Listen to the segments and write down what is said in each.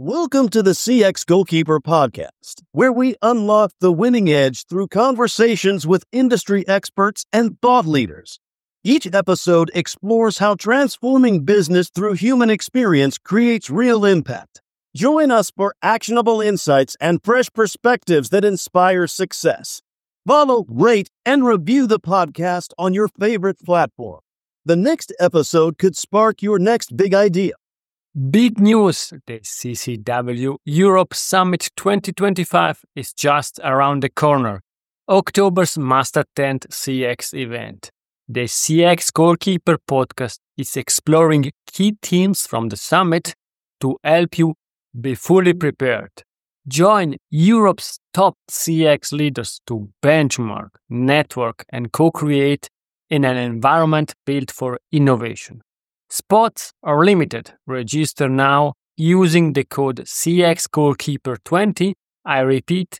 Welcome to the CX Goalkeeper podcast, where we unlock the winning edge through conversations with industry experts and thought leaders. Each episode explores how transforming business through human experience creates real impact. Join us for actionable insights and fresh perspectives that inspire success. Follow, rate, and review the podcast on your favorite platform. The next episode could spark your next big idea. Big news! The CCW Europe Summit 2025 is just around the corner. October's must-attend CX event. The CX Goalkeeper podcast is exploring key themes from the summit to help you be fully prepared. Join Europe's top CX leaders to benchmark, network, and co-create in an environment built for innovation. Spots are limited. Register now using the code CXGoalkeeper20. I repeat,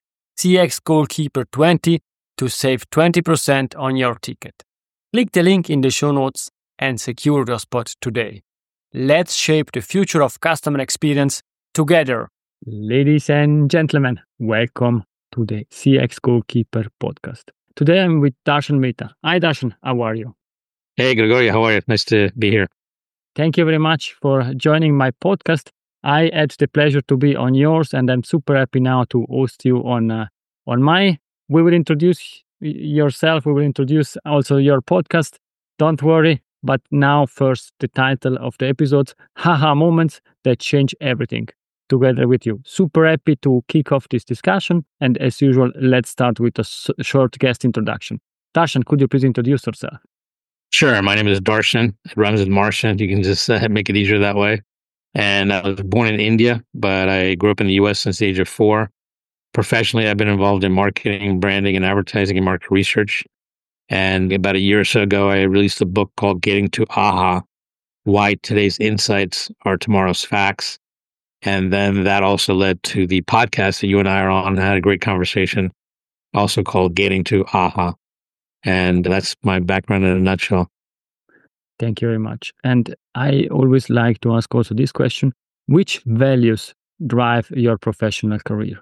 CXGoalkeeper20 to save 20% on your ticket. Click the link in the show notes and secure your spot today. Let's shape the future of customer experience together. Ladies and gentlemen, welcome to the CX Goalkeeper podcast. Today I'm with Darshan Mehta. Hi Darshan, how are you? Hey Gregorio, how are you? Nice to be here. Thank you very much for joining my podcast. I had the pleasure to be on yours, and I'm super happy now to host you on my. We will introduce yourself. We will introduce also your podcast. Don't worry. But now, first, the title of the episode: Haha Moments that change everything. Together with you, super happy to kick off this discussion. And as usual, let's start with a short guest introduction. Darshan, could you please introduce yourself? Sure. My name is Darshan. It rhymes with Martian. You can just make it easier that way. And I was born in India, but I grew up in the U.S. since the age of 4. Professionally, I've been involved in marketing, branding, and advertising and market research. And about a year or so ago, I released a book called Getting to AHA, Why Today's Insights Are Tomorrow's Facts. And then that also led to the podcast that you and I are on. I had a great conversation, also called Getting to AHA. And that's my background in a nutshell. Thank you very much. And I always like to ask also this question: which values drive your professional career?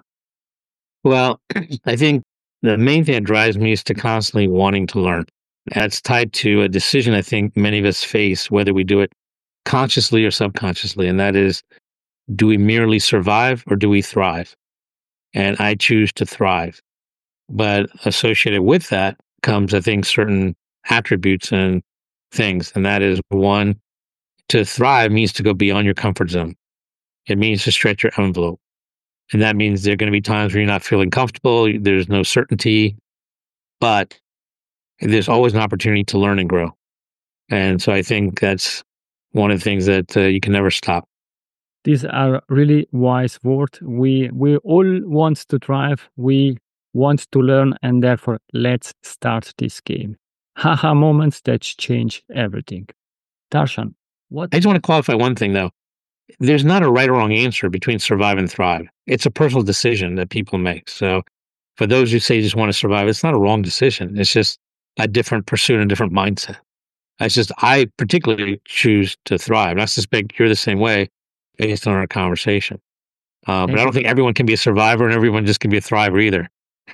Well, I think the main thing that drives me is to constantly wanting to learn. That's tied to a decision I think many of us face, whether we do it consciously or subconsciously. And that is, do we merely survive or do we thrive? And I choose to thrive. But associated with that comes, I think, certain attributes and things. And that is, one, to thrive means to go beyond your comfort zone. It means to stretch your envelope. And that means there are going to be times where you're not feeling comfortable, there's no certainty, but there's always an opportunity to learn and grow. And so I think that's one of the things that you can never stop. These are really wise words. We all want to thrive. We want to learn, and therefore let's start this game. Haha moments that change everything. Darshan, what? I just want to qualify one thing though. There's not a right or wrong answer between survive and thrive. It's a personal decision that people make. So for those who say you just want to survive, it's not a wrong decision. It's just a different pursuit and a different mindset. It's just, I particularly choose to thrive. And I suspect you're the same way based on our conversation. But I don't think everyone can be a survivor and everyone just can be a thriver either.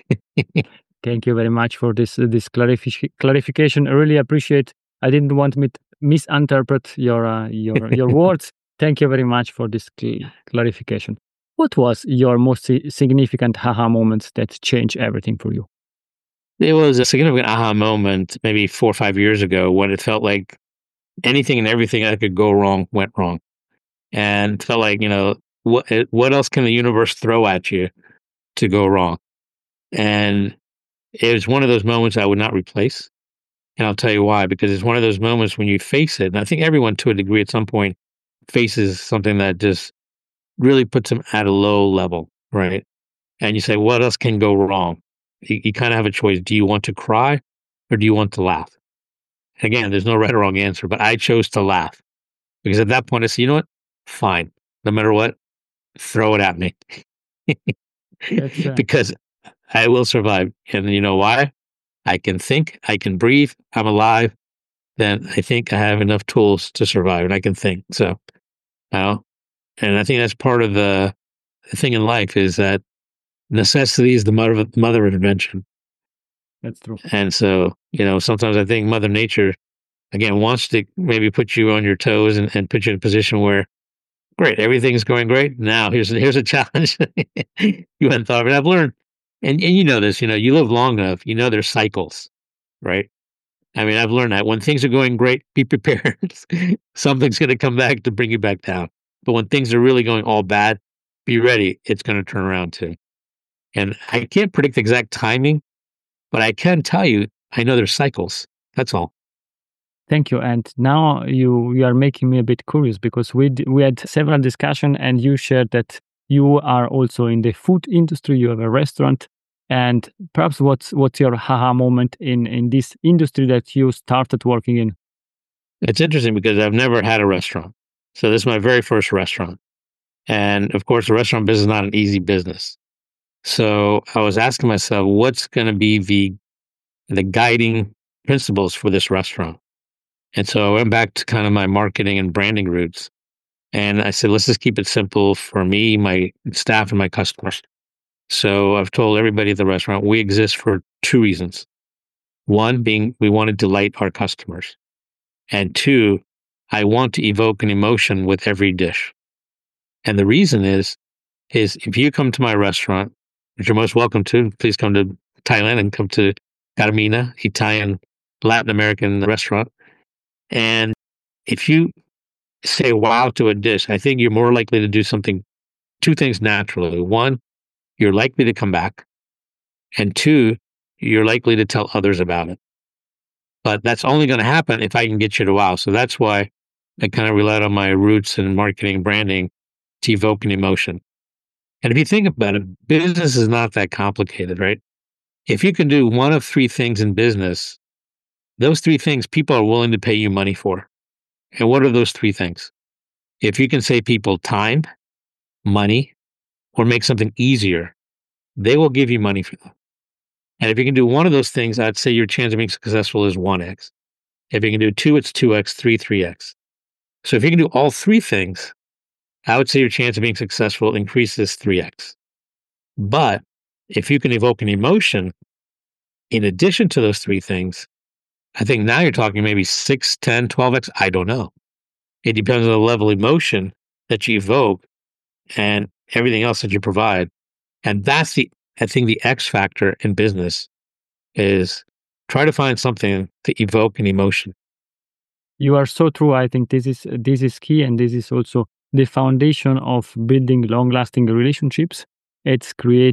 Thank you very much for this clarification. I really appreciate. I didn't want to misinterpret your words. Thank you very much for this clarification. What was your most significant aha moment that changed everything for you? It was a significant aha moment maybe 4 or 5 years ago when it felt like anything and everything that could go wrong went wrong. And it felt like, what else can the universe throw at you to go wrong? And it was one of those moments I would not replace. And I'll tell you why, because it's one of those moments when you face it. And I think everyone to a degree at some point faces something that just really puts them at a low level, right? And you say, what else can go wrong? You kind of have a choice. Do you want to cry or do you want to laugh? Again, there's no right or wrong answer, but I chose to laugh because at that point I said, you know what? Fine. No matter what, throw it at me. Because I will survive. And you know why? I can think, I can breathe, I'm alive. Then I think I have enough tools to survive and I can think. So, and I think that's part of the thing in life is that necessity is the mother of invention. That's true. And so, sometimes I think Mother Nature, again, wants to maybe put you on your toes and put you in a position where, great, everything's going great. Now here's a challenge you hadn't thought of it. I've learned, and you know this, you live long enough, there's cycles, right? I mean, I've learned that when things are going great, be prepared. Something's going to come back to bring you back down. But when things are really going all bad, be ready. It's going to turn around too. And I can't predict the exact timing, but I can tell you, I know there's cycles. That's all. Thank you. And now you are making me a bit curious, because we had several discussions, and you shared that you are also in the food industry. You have a restaurant, and perhaps what's your haha moment in this industry that you started working in? It's interesting because I've never had a restaurant. So this is my very first restaurant. And of course, the restaurant business is not an easy business. So I was asking myself, what's going to be the guiding principles for this restaurant? And so I went back to kind of my marketing and branding roots. And I said, let's just keep it simple for me, my staff, and my customers. So I've told everybody at the restaurant, we exist for two reasons. One being we want to delight our customers. And two, I want to evoke an emotion with every dish. And the reason is if you come to my restaurant, which you're most welcome to, please come to Thailand and come to Carmina, Italian, Latin American restaurant. And if you say wow to a dish, I think you're more likely to do two things naturally. One, you're likely to come back. And two, you're likely to tell others about it. But that's only going to happen if I can get you to wow. So that's why I kind of relied on my roots in marketing and branding to evoke an emotion. And if you think about it, business is not that complicated, right? If you can do one of three things in business, those three things people are willing to pay you money for. And what are those three things? If you can save people time, money, or make something easier, they will give you money for them. And if you can do one of those things, I'd say your chance of being successful is 1x. If you can do two, it's 2x, 3x. So if you can do all three things, I would say your chance of being successful increases 3x. But if you can evoke an emotion in addition to those three things, I think now you're talking maybe 6, 10, 12x. I don't know. It depends on the level of emotion that you evoke and everything else that you provide. And that's I think the X factor in business is try to find something to evoke an emotion. You are so true. I think this is key, and this is also the foundation of building long-lasting relationships. It's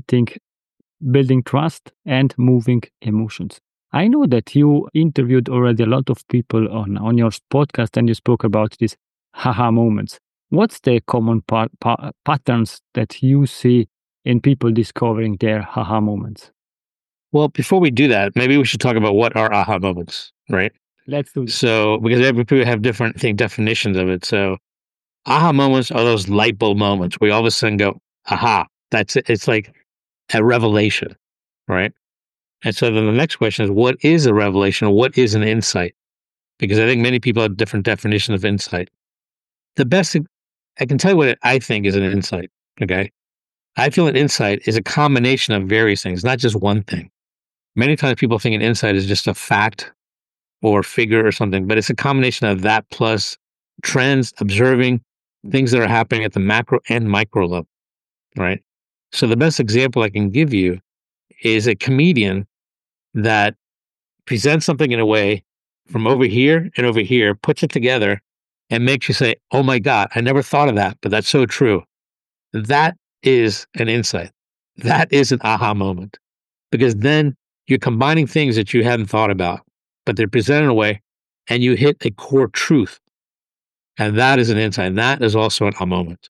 building trust and moving emotions. I know that you interviewed already a lot of people on your podcast, and you spoke about these haha moments. What's the common patterns that you see in people discovering their haha moments? Well, before we do that, maybe we should talk about what are aha moments, right? Let's do this. So, because every people have different definitions of it. So, aha moments are those light bulb moments where you all of a sudden go, aha, that's it. It's like a revelation, right? And so then the next question is, what is a revelation, or what is an insight? Because I think many people have different definitions of insight. The best, I can tell you what I think is an insight, okay? I feel an insight is a combination of various things, not just one thing. Many times people think an insight is just a fact or figure or something, but it's a combination of that plus trends, observing things that are happening at the macro and micro level, right? So the best example I can give you is a comedian that presents something in a way from over here and over here, puts it together, and makes you say, oh my God, I never thought of that, but that's so true. That is an insight. That is an aha moment. Because then you're combining things that you hadn't thought about, but they're presented in a way, and you hit a core truth. And that is an insight. And that is also an aha moment.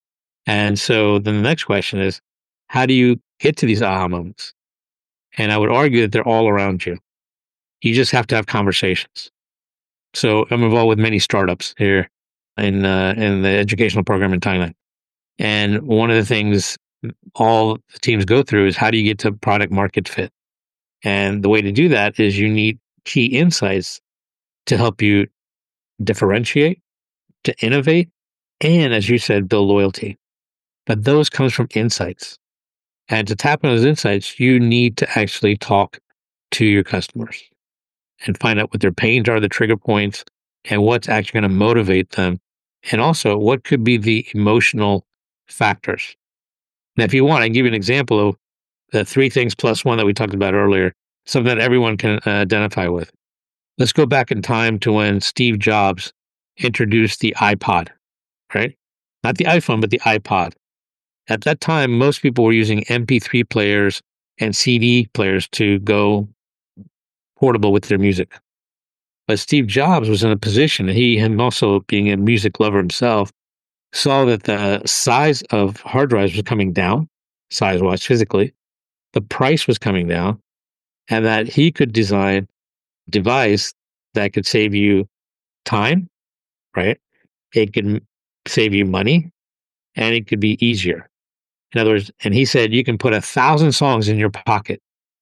And so then the next question is, how do you get to these aha moments? And I would argue that they're all around you. You just have to have conversations. So I'm involved with many startups here in the educational program in Thailand. And one of the things all the teams go through is, how do you get to product market fit? And the way to do that is you need key insights to help you differentiate, to innovate, and as you said, build loyalty. but those comes from insights. And to tap into those insights, you need to actually talk to your customers and find out what their pains are, the trigger points, and what's actually going to motivate them. And also, what could be the emotional factors. Now, if you want, I can give you an example of the 3 things plus 1 that we talked about earlier, something that everyone can identify with. Let's go back in time to when Steve Jobs introduced the iPod, right? Not the iPhone, but the iPod. At that time, most people were using MP3 players and CD players to go portable with their music. But Steve Jobs was in a position, and him also being a music lover himself, saw that the size of hard drives was coming down, size-wise, physically. The price was coming down, and that he could design a device that could save you time, right? It could save you money, and it could be easier. In other words, and he said, you can put 1,000 songs in your pocket.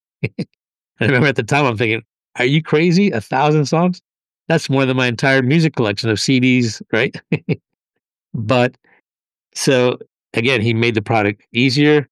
I remember at the time, I'm thinking, are you crazy? 1,000 songs? That's more than my entire music collection of CDs, right? But so again, he made the product easier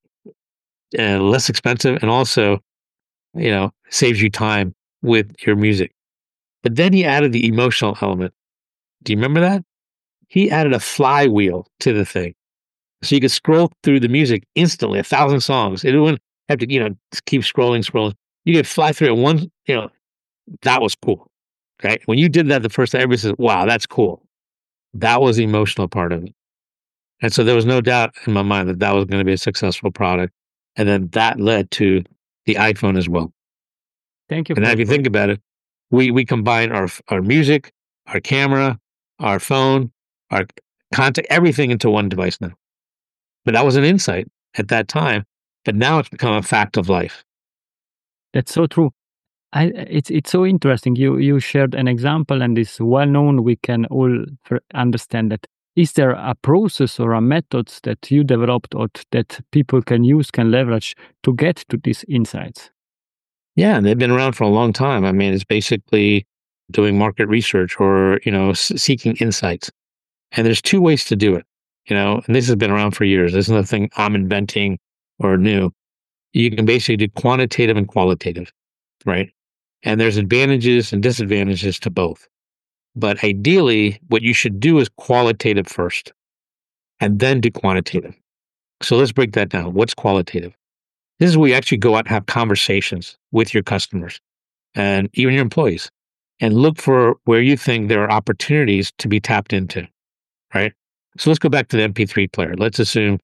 and less expensive, and also, saves you time with your music. But then he added the emotional element. Do you remember that? He added a flywheel to the thing. So you could scroll through the music instantly, 1,000 songs. It wouldn't have to, keep scrolling. You could fly through it one, that was cool. Right? When you did that the first time, everybody says, wow, that's cool. That was the emotional part of it. And so there was no doubt in my mind that that was going to be a successful product. And then that led to the iPhone as well. Thank you And now if you think about it, we combine our music, our camera, our phone, our contact, everything into one device now. But that was an insight at that time. But now it's become a fact of life. That's so true. It's so interesting. You shared an example, and it's well known. We can all understand that. Is there a process or a methods that you developed or that people can use, can leverage to get to these insights? Yeah, and they've been around for a long time. I mean, it's basically doing market research or seeking insights. And there's 2 ways to do it. And this has been around for years. This is nothing I'm inventing or new. You can basically do quantitative and qualitative, right? And there's advantages and disadvantages to both. But ideally, what you should do is qualitative first and then do quantitative. So let's break that down. What's qualitative? This is where you actually go out and have conversations with your customers and even your employees and look for where you think there are opportunities to be tapped into, right? So let's go back to the MP3 player. Let's assume,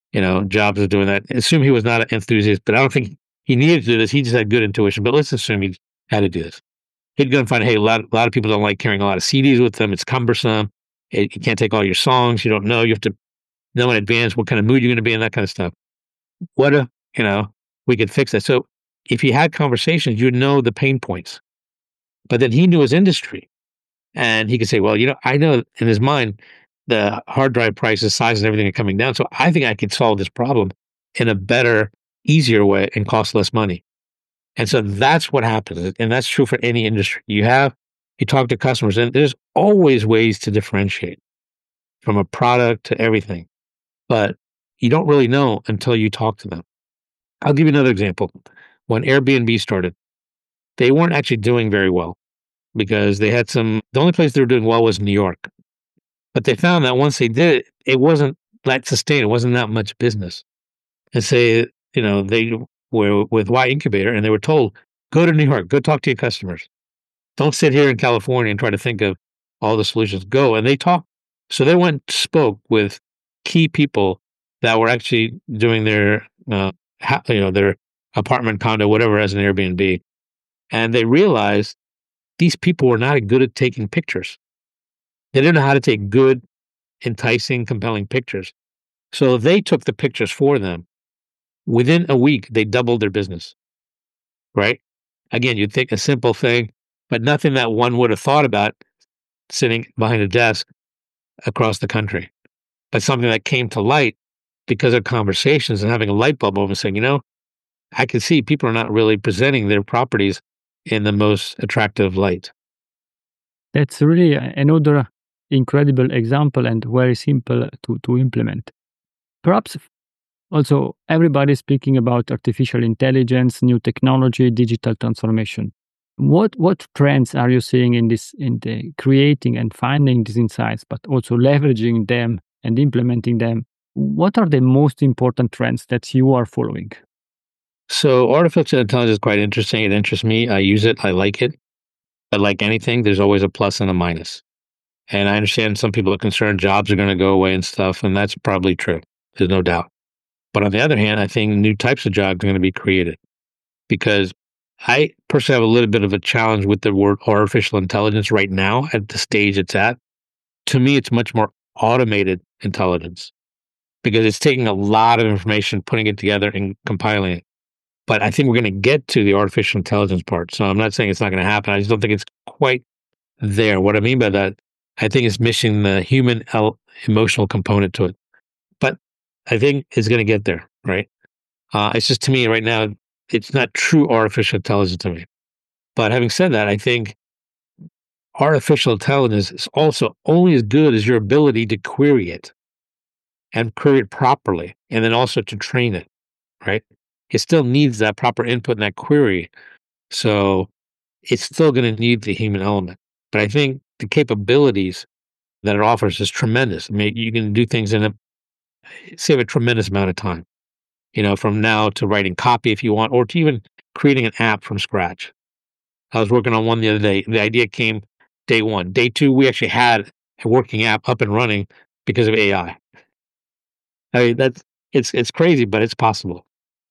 Jobs was doing that. Assume he was not an enthusiast, but I don't think he needed to do this. He just had good intuition. But let's assume he had to do this. He'd go and find, hey, a lot of people don't like carrying a lot of CDs with them. It's cumbersome. You can't take all your songs. You don't know. You have to know in advance what kind of mood you're going to be in, that kind of stuff. What if, we could fix that? So if you had conversations, you'd know the pain points. But then he knew his industry. And he could say, well, I know in his mind, the hard drive prices, size, and everything are coming down. So I think I could solve this problem in a better, easier way and cost less money. And so that's what happens. And that's true for any industry. You talk to customers, and there's always ways to differentiate from a product to everything. But you don't really know until you talk to them. I'll give you another example. When Airbnb started, they weren't actually doing very well because they had the only place they were doing well was New York. But they found that once they did it, it wasn't that sustained. It wasn't that much business. And say, they were with Y Incubator and they were told, go to New York, go talk to your customers. Don't sit here in California and try to think of all the solutions. Go. And they talked. So they went and spoke with key people that were actually doing their, their apartment, condo, whatever, as an Airbnb. And they realized these people were not good at taking pictures. They didn't know how to take good, enticing, compelling pictures. So they took the pictures for them. Within a week, they doubled their business, right? Again, you'd think a simple thing, but nothing that one would have thought about sitting behind a desk across the country, but something that came to light because of conversations and having a light bulb over and saying, I can see people are not really presenting their properties in the most attractive light. That's really another incredible example and very simple to implement. Perhaps also everybody is speaking about artificial intelligence, new technology, digital transformation. What trends are you seeing in the creating and finding these insights, but also leveraging them and implementing them? What are the most important trends that you are following? So artificial intelligence is quite interesting. It interests me. I use it. I like it. But like anything, there's always a plus and a minus. And I understand some people are concerned jobs are going to go away and stuff, and that's probably true. There's no doubt. But on the other hand, I think new types of jobs are going to be created because I personally have a little bit of a challenge with the word artificial intelligence right now at the stage it's at. To me, it's much more automated intelligence because it's taking a lot of information, putting it together and compiling it. But I think we're going to get to the artificial intelligence part. So I'm not saying it's not going to happen. I just don't think it's quite there. What I mean by that, I think it's missing the human emotional component to it. But I think it's going to get there, right? It's just to me right now, it's not true artificial intelligence to me. But having said that, I think artificial intelligence is also only as good as your ability to query it and query it properly, and then also to train it, right? It still needs that proper input and that query. So it's still going to need the human element. But I think the capabilities that it offers is tremendous. I mean, you can do things save a tremendous amount of time, from now to writing copy if you want, or to even creating an app from scratch. I was working on one the other day. The idea came day one. Day two, we actually had a working app up and running because of AI. I mean, it's crazy, but it's possible.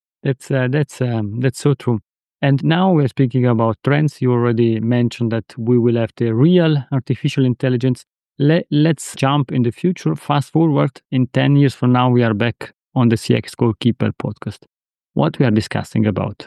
That's so true. And now we're speaking about trends. You already mentioned that we will have the real artificial intelligence. Let's jump in the future. Fast forward in 10 years from now, we are back on the CX Goalkeeper podcast. What we are discussing about?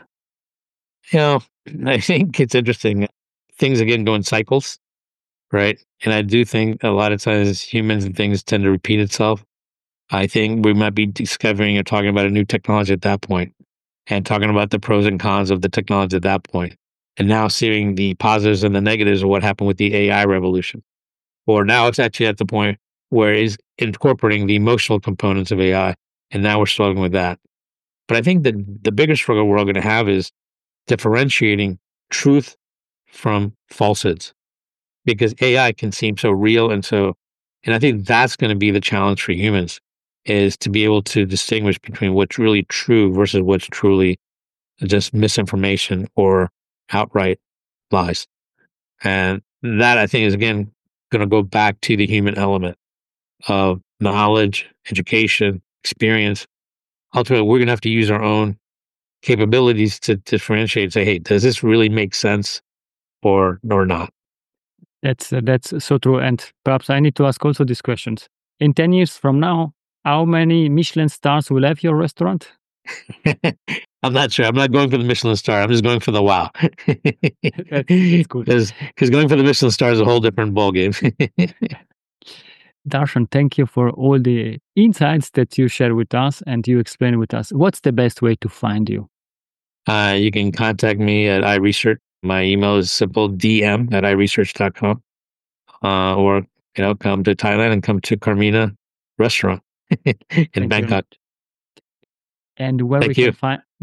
I think it's interesting. Things again go in cycles, right? And I do think a lot of times humans and things tend to repeat itself. I think we might be discovering or talking about a new technology at that point and talking about the pros and cons of the technology at that point. And now seeing the positives and the negatives of what happened with the AI revolution. Or now it's actually at the point where it's incorporating the emotional components of AI. And now we're struggling with that. But I think that the bigger struggle we're all going to have is differentiating truth from falsehoods, because AI can seem so real and I think that's going to be the challenge for humans, is to be able to distinguish between what's really true versus what's truly just misinformation or outright lies. And that, I think, is again going to go back to the human element of knowledge, education, experience. Ultimately, we're going to have to use our own capabilities to differentiate and say, hey, does this really make sense or not? That's so true. And perhaps I need to ask also these questions. In 10 years from now, how many Michelin stars will have your restaurant? I'm not sure. I'm not going for the Michelin star. I'm just going for the wow. That's good. Because going for the Michelin star is a whole different ballgame. Darshan, thank you for all the insights that you share with us and you explain with us. What's the best way to find you? You can contact me at iResearch. My email is simple, dm@iresearch.com. Or come to Thailand and come to Carmina Restaurant in Bangkok. And where we can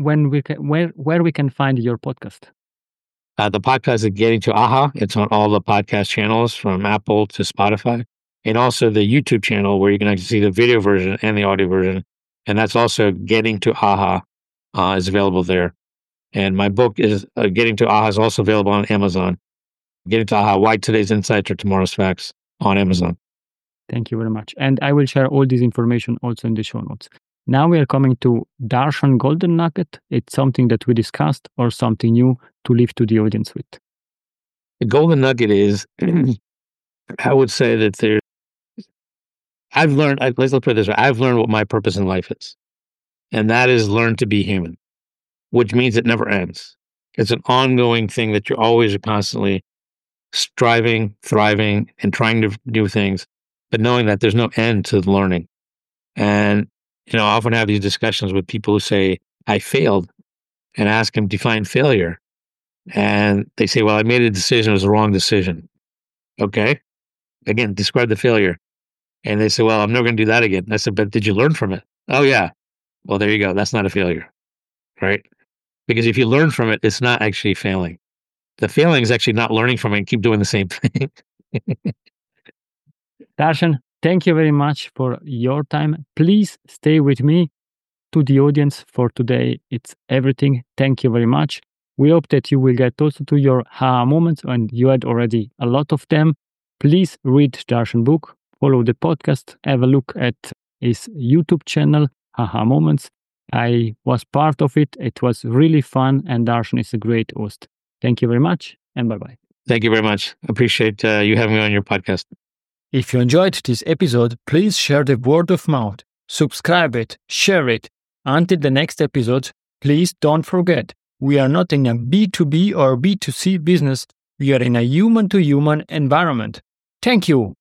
find your podcast? The podcast is Getting to AHA. It's on all the podcast channels from Apple to Spotify, and also the YouTube channel where you can actually see the video version and the audio version. And that's also Getting to AHA is available there. And my book is Getting to AHA is also available on Amazon. Getting to AHA, Why Today's Insights Are Tomorrow's Facts on Amazon. Thank you very much. And I will share all this information also in the show notes. Now we are coming to Darshan Golden Nugget. It's something that we discussed or something new to leave to the audience with. The Golden Nugget is, I would say that let's put it this way, I've learned what my purpose in life is. And that is learn to be human, which means it never ends. It's an ongoing thing that you're always constantly striving, thriving, and trying to do things, but knowing that there's no end to the learning. And, I often have these discussions with people who say, I failed, and ask them, define failure. And they say, well, I made a decision, it was the wrong decision. Okay. Again, describe the failure. And they say, well, I'm never going to do that again. I said, but did you learn from it? Oh, yeah. Well, there you go. That's not a failure, right? Because if you learn from it, it's not actually failing. The failing is actually not learning from it and keep doing the same thing. Darshan, thank you very much for your time. Please stay with me. To the audience for today, it's everything. Thank you very much. We hope that you will get also to your aha moments, and you had already a lot of them. Please read Darshan book, follow the podcast, have a look at his YouTube channel, Aha Moments. I was part of it. It was really fun, and Darshan is a great host. Thank you very much, and bye-bye. Thank you very much. Appreciate you having me on your podcast. If you enjoyed this episode, please share the word of mouth. Subscribe it, share it. Until the next episode, please don't forget, we are not in a B2B or B2C business. We are in a human-to-human environment. Thank you.